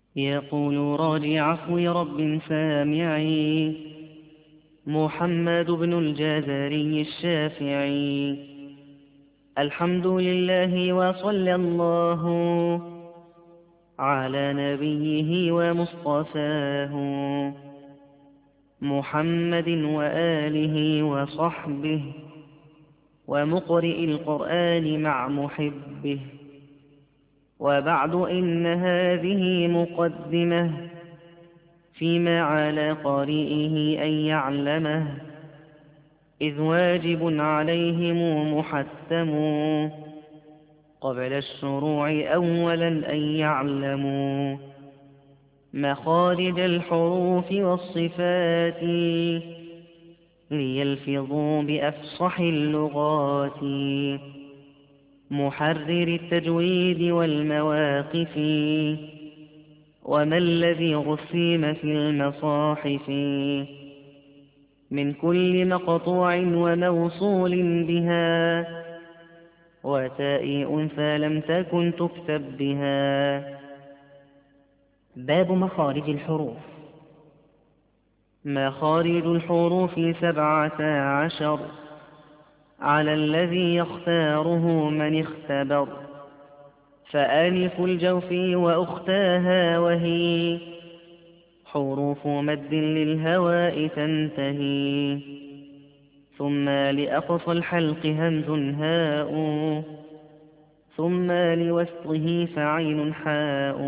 يقول راجي عفو رب سامعي محمد بن الجزري الشافعي: الحمد لله وصلى الله على نبيه ومصطفاه محمد وآله وصحبه ومقرئ القرآن مع محبه. وبعد، إن هذه مقدمة فيما على قارئه أن يعلمه، إذ واجب عليهم محتم قبل الشروع أولا أن يعلموا مخارج الحروف والصفات، ليلفظوا بأفصح اللغات، محرر التجويد والمواقف، وما الذي رسم في المصاحف من كل مقطوع وموصول بها، وتاء أنثى لم تكن تكتب بها. باب مخارج الحروف. مخارج الحروف 17 على الذي يختاره من اختبر، فألف الجوف وأختاها وهي حروف مد للهواء تنتهي، ثم لأقصى الحلق همز هاء، ثم لوسطه فعين حاء،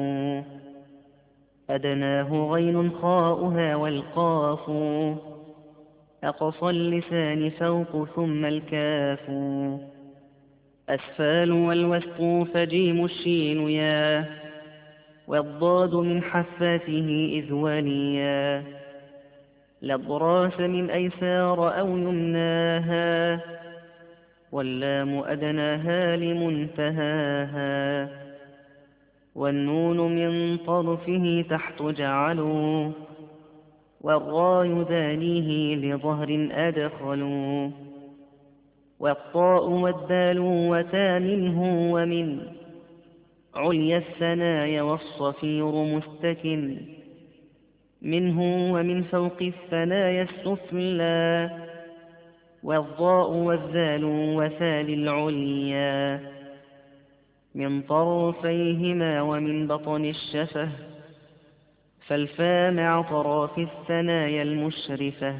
أدناه غين خاؤها والقاف، أقصى اللسان فوق ثم الكاف، أسفال والوسط فجيم الشين يا، والضاد من حفاته إذ وليا، لضراس من أيسار أو يمناها، واللام أدناها لمنتهاها، والنون من طرفه تحت جعلوا، والراء ذانيه لظهر أدخلوا، والطاء والدال وتا منه، ومن عليا الثنايا والصفير مستكن منه، ومن فوق الثنايا السفلى، والضاء والذال وثال العليا، من طرفيهما ومن بطن الشفة، فالفاء مع طراف الثنايا المشرفة،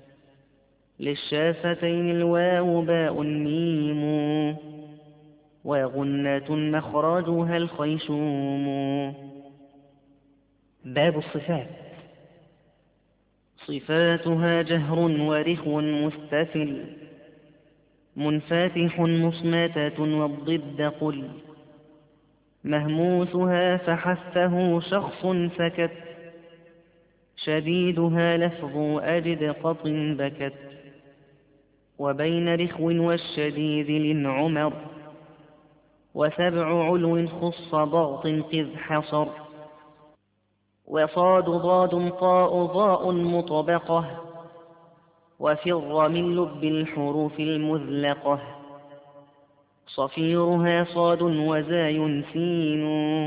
للشافتين الواو باء ميم، وغنة مخرجها الخيشوم. باب الصفات. صفاتها جهر ورخو مستفل، منفتح مصمتة والضد قل، مهموسها فحثه شخص سكت، شديدها لفظ أجد قط بكت، وبين رخو والشديد للعمر، وسبع علو خص ضغط قذ حصر، وصاد ضاد طاء ضاء مطبقة، وفر من لب الحروف المذلقة، صفيرها صاد وزاي سين،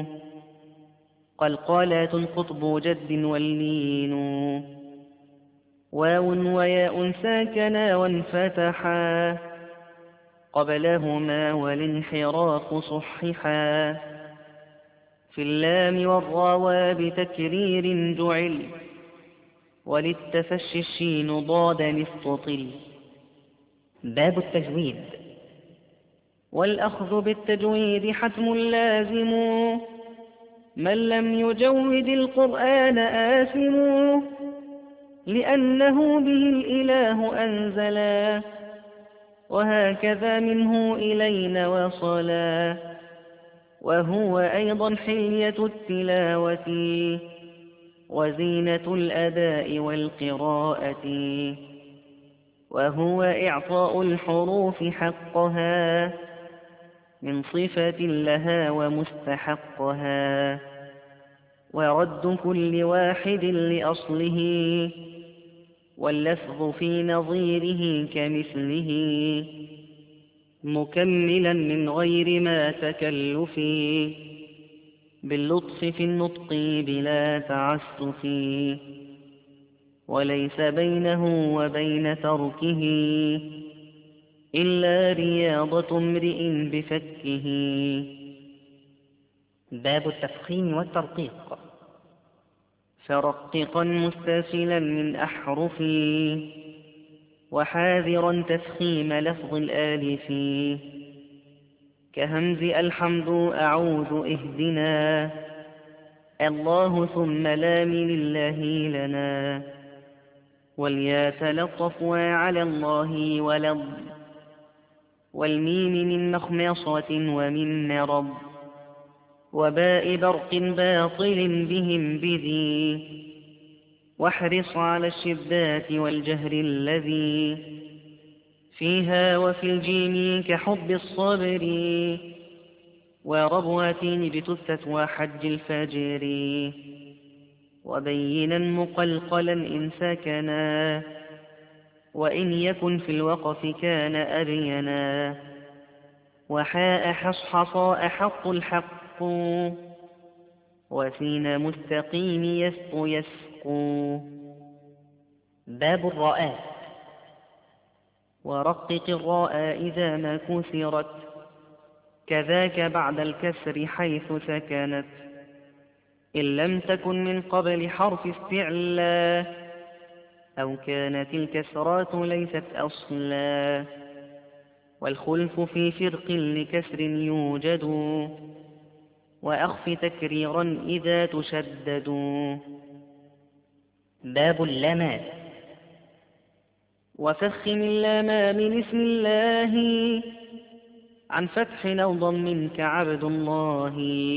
قلقالات قطب جد واللين، واو وياء ساكنا وانفتحا، قبلهما والانحراف صححا، في اللام والراوى بتكرير جعل، وللتفشي الشين ضادا استطل. باب التجويد. والأخذ بالتجويد حتم لازم، من لم يجود القرآن آثم، لأنه به الإله أنزلا، وهكذا منه إلينا وصلا، وهو أيضا حلية التلاوة، وزينة الأداء والقراءة، وهو إعطاء الحروف حقها من صفة لها ومستحقها، ورد كل واحد لأصله، واللفظ في نظيره كمثله، مكملا من غير ما تكلف، باللطف في النطق بلا تعسف، وليس بينه وبين تركه إلا رياضة امرئ بفكه. باب التفخيم والترقيق. فرققا مستسلا من أحرفي، وحاذرا تفخيم لفظ الآلف، كهمز الحمد أعوذ اهدنا، الله ثم لام لله لنا، واليا تلطف وعلى الله ولض، والميم من مخمصة ومن مرض، وباء برق باطل بهم بذي، واحرص على الشدات والجهر الذي فيها، وفي الجيم كحب الصبر، وربوة اجتثت وحج الفجر، وبينا مقلقلا إن سكنا، وإن يكن في الوقف كان أبينا، وحاء حصحصا أحط الحق، وسين مستقيم يسق يسق. باب الراءات. ورقق الراء إذا ما كسرت، كذاك بعد الكسر حيث سكنت، إن لم تكن من قبل حرف استعلا، أو كانت الكسرات ليست أصلا، والخلف في فرق لكسر يوجد، وأخف تكريرا إذا تشدد. باب اللامات. وفخم اللام من اسم الله، عن فتح أو ضم كعبد الله،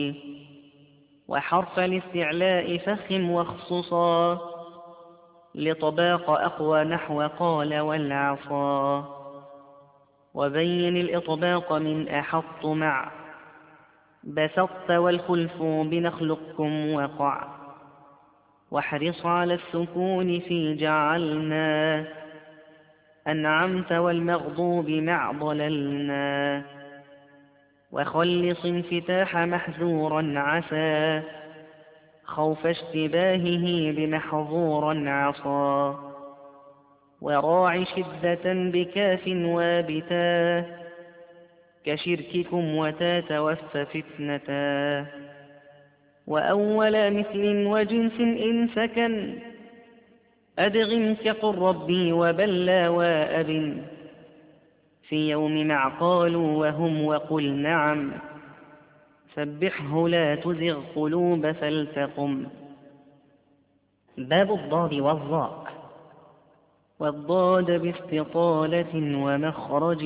وحرف الاستعلاء فخم واخصصا، لطباق أقوى نحو قال والعصا، وبين الإطباق من أحط مع بسطت، والخلف بنخلقكم وقع، واحرص على السكون في جعلنا، أنعمت والمغضوب مع ضللنا، وخلص انفتاح محذورا عسى، خوف اشتباهه بمحظورا عصا، وراع شدة بكاف وابتا، كشرككم وتتوفى فتنتا، وأول مثل وجنس إن سكن، أدغم كقل ربي وبلى وأب، في يوم مع قالوا وهم وقل نعم، سبحه لا تزغ قلوب فلتقم. باب الضاد والظاء. والضاد باستطالة ومخرج،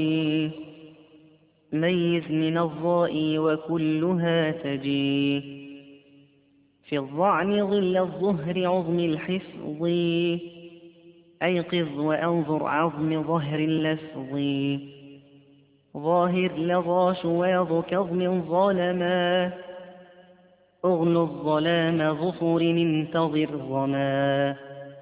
ميز من الضاء وكلها تجي، في الظعن ظل الظهر عظم الحفظ، أيقظ وأنظر عظم ظهر اللفظ، ظاهر لظى شواظ كظم ظلما، أغل الظلام ظفر انتظر ظما،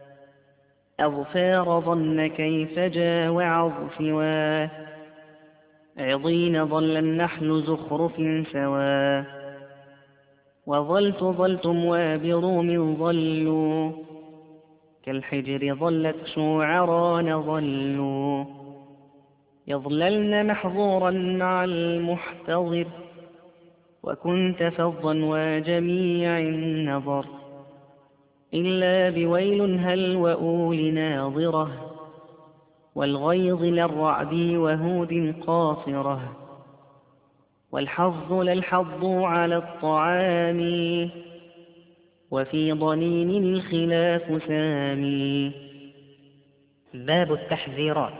أظفار ظن كيف جا وعظ سوا، عضين ظل النحل زخرف سوا، وظلت ظلتم وبروم ظلوا، كالحجر ظلت شوعران ظلوا، يظللن محظورا مع المحتضر، وكنت فظا وجميع النظر، إلا بويل هل وأول ناظرة، والغيظ للرعد وهود قاصرة، والحظ للحظ على الطعام، وفي ضنين الخلاف سامي. باب التحذيرات.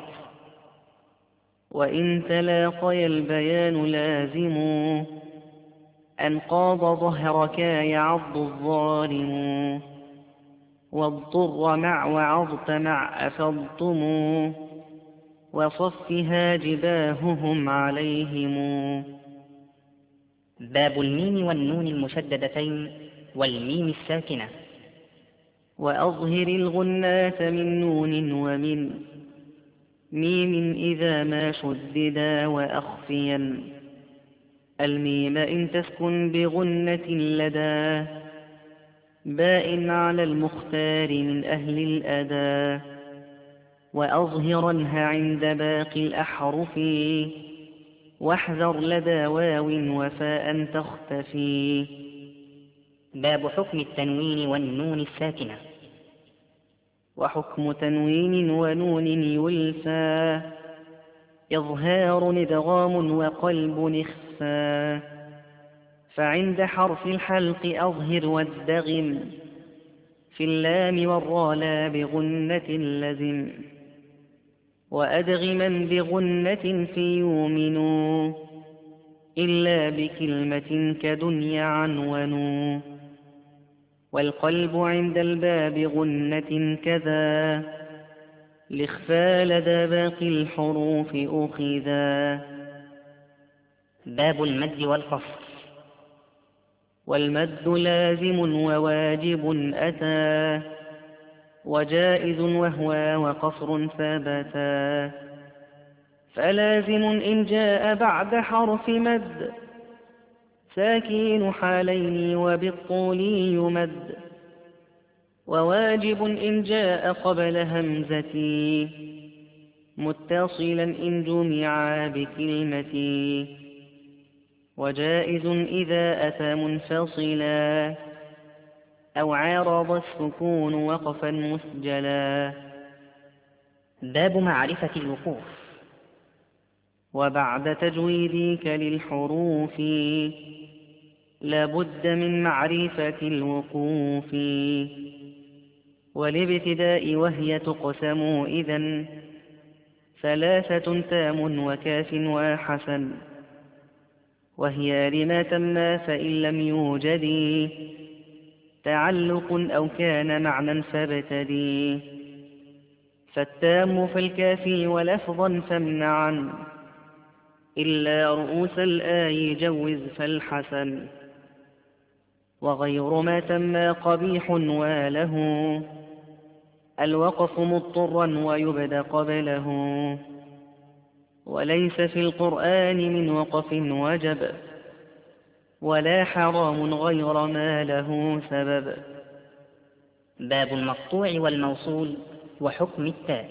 وإن تلاقي البيان لازم، أنقاض ظهرك يعض الظالم، واضطر مع وعظت مع أفضتم، وصفها جباههم عليهم. باب الميم والنون المشددتين والميم الساكنة. وأظهر الغنات من نون ومن ميم إذا ما شددا، وأخفيا الميم إن تسكن بغنة لدى باء على المختار من أهل الأدى، وأظهرنها عند باقي الأحرف، واحذر لدى واو وفاء تختفي. باب حكم التنوين والنون الساكنة. وحكم تنوين ونون يلفى إظهار إدغام وقلب إخفى، فعند حرف الحلق أظهر وادغم، في اللام والراء لا بغنة لزم، وأدغما بغنة في يؤمنوا، إلا بكلمة كدنيا عنونوا. والقلب عند الباب غنة كذا، الإخفاء لدى باقي الحروف أخذا. باب المد والقصر. والمد لازم وواجب أتى، وجائز وهو وقصر ثبتا. فلازم إن جاء بعد حرف مد، ساكين حالين وبالطول يمد. وواجب إن جاء قبل همزتي، متصلا إن جمع بكلمتي. وجائز إذا أتى منفصلا، أو عارض السكون وقفا مسجلا. باب معرفة الوقوف. وبعد تجويدك للحروف، لا بد من معرفة الوقوف. والابتداء وهي تقسم إذن، ثلاثة تام وكاف وحسن. وهي لما تم فإن لم يوجد تعلق أو كان معنى فابتدي. فالتام فالكافي ولفظا فامنعا، إلا رؤوس الآي جوز فالحسن. وغير ما تم قبيح وله، الوقف مضطرا ويبدأ قبله. وليس في القرآن من وقف وجب، ولا حرام غير ما له سبب. باب المقطوع والموصول وحكم التاء.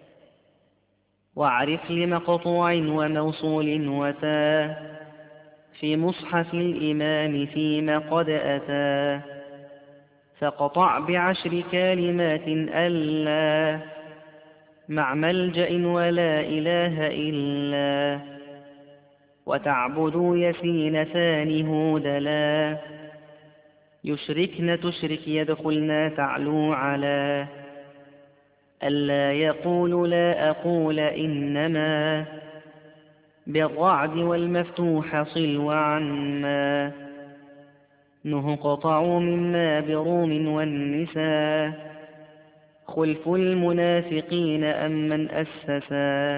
واعرف لمقطوع وموصول وتاء، في مصحف الإمام فيما قد أتى. فقطع ب10 كلمات ألا، مع ملجأ ولا إله إلا. وتعبدوا يسين ثاني هودلا، يشركن تشرك يدخلنا تعلو على. ألا يقول لا أقول إنما، بالرعد والمفتوح صل وعما. نه قطعوا مما بروم والنساء، خلف المنافقين أم من أسسا.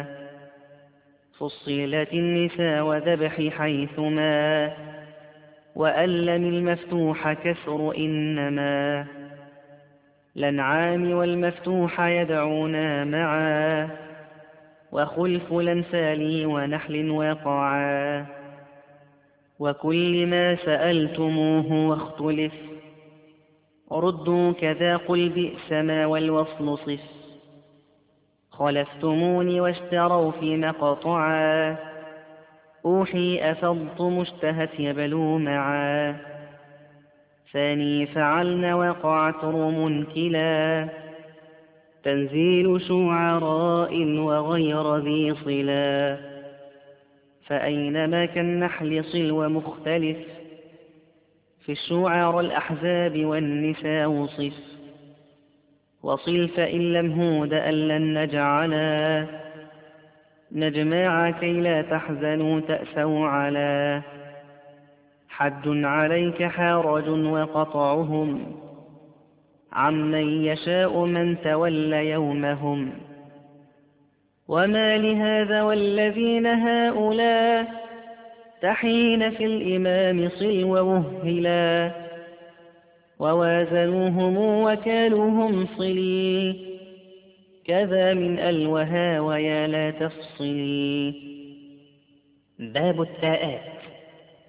فصلت النساء وذبح حيثما، وألم المفتوح كسر إنما. الأنعام والمفتوح يدعونا معا، وخلف الأنفال ونحل وقعا. وكل ما سألتموه واختلف، ردوا كذا قل بئس ما والوصل صف. خلفتموني واشتروا في مقطعا، أوحي أفضتم اشتهت يبلو معا. ثاني فعلن وقعت روم كلا، تنزيل شعراء وغير ذي صلا. فأينما كالنحل صل ومختلف، في الشعراء الأحزاب والنساء وصف. وصل فإن لم هود أن لن نجعلا، نجمع كي لا تحزنوا تأسوا على. حد عليك حرج وقطعهم، عمن يشاء من تولى يومهم. وما لهذا والذين هؤلاء، تحين في الإمام صل ووهلا. ووازنوهم وكالوهم صلي، كذا من ألوها ويا لا تفصلي. باب التاءات.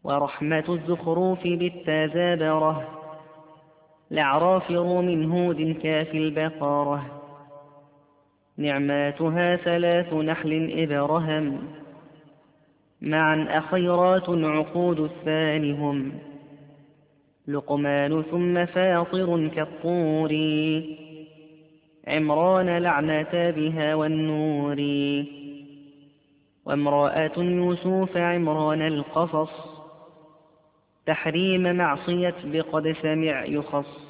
ورحمة الزخروف بالتزابرة الأعراف روم هود كاف البقرة نعماتها 3 نحل إبرهم معا أخيرات عقود الثاني هم لقمان ثم فاطر كالطور عمران لعنتا بها والنور وامرأة يوسف عمران القصص تحريم معصية بقد سمع يخص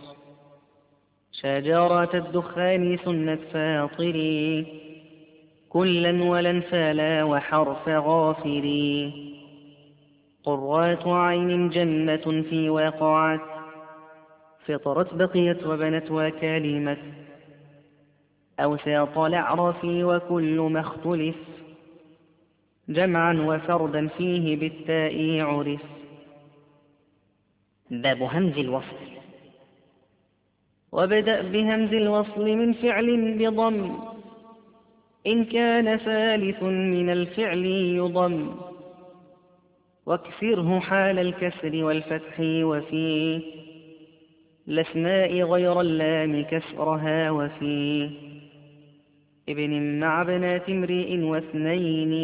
شجرة الدخان سنة فاطري كلا ولنفالا وحرف غافري قرات عين جنة في وقعت فطرت بقيت وبنت وكلمت أوساط الأعراف وكل ما اختلف جمعا وفردا فيه بالتاء عرف. باب همز الوصل. وابدأ بهمز الوصل من فعل بضم إن كان ثالث من الفعل يضم واكسره حال الكسر والفتح وفي الأسماء غير اللام كسرها وفي ابن مع بنات امرئ واثنين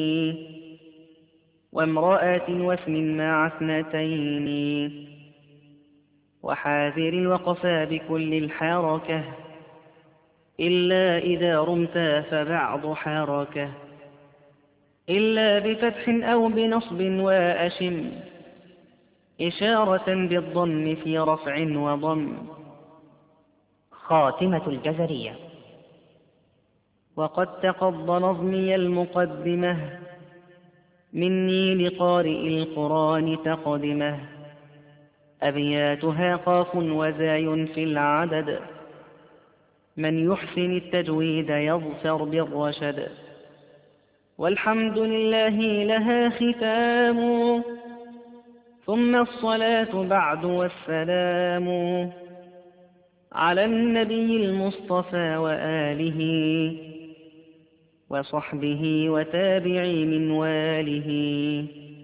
وامرأة واسم مع اثنتين وحاذر الوقفا بكل الحركة إلا إذا رمت فبعض حركة إلا بفتح أو بنصب وأشم إشارة بالضم في رفع وضم. خاتمة الجزرية. وقد تقض نظمي المقدمة مني لقارئ القرآن تقدمه أبياتها قاف وزاي في العدد من يحسن التجويد يظفر بالرشد والحمد لله لها ختام ثم الصلاة بعد والسلام على النبي المصطفى وآله وصحبه وتابعي من واله.